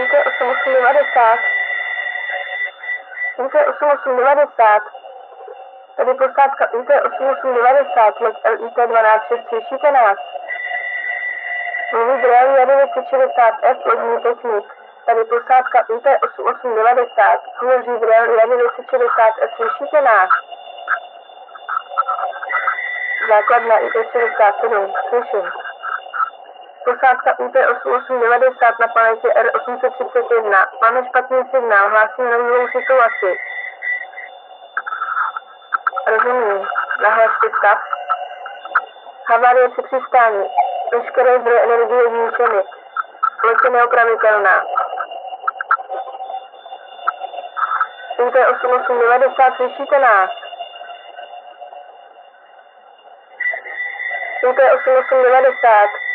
UT8890. UT8890. Tady posádka UT8890, loď LIT-126, slyšíte nás? Mluví Braille Jady 960F, lodní technik. Tady posádka UT8890, hovoří Braille Jady 960F, slyšíte nás? Základna IT-67, slyším. Posádka UT8890 na planetě R831. Máme špatný signál, hlásím nouzovou situaci. Rozumím. Nahlašte stav. Havárie při přistání. Veškeré zdroje energie zničeny. Loď je neopravitelná. UT8890, slyšíte nás? UT8890.